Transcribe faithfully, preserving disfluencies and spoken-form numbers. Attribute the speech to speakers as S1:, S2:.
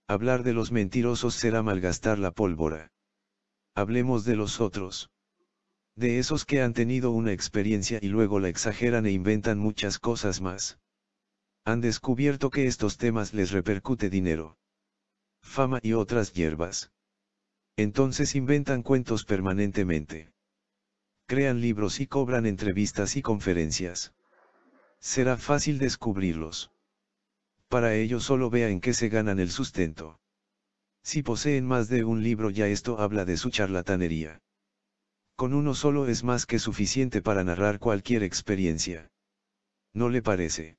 S1: Hablar de los mentirosos será malgastar la pólvora. Hablemos de los otros. De esos que han tenido una experiencia y luego la exageran e inventan muchas cosas más. Han descubierto que estos temas les repercute dinero, fama y otras hierbas. Entonces inventan cuentos permanentemente. Crean libros y cobran entrevistas y conferencias. Será fácil descubrirlos. Para ello solo vea en qué se ganan el sustento. Si poseen más de un libro ya esto habla de su charlatanería. Con uno solo es más que suficiente para narrar cualquier experiencia. ¿No le parece?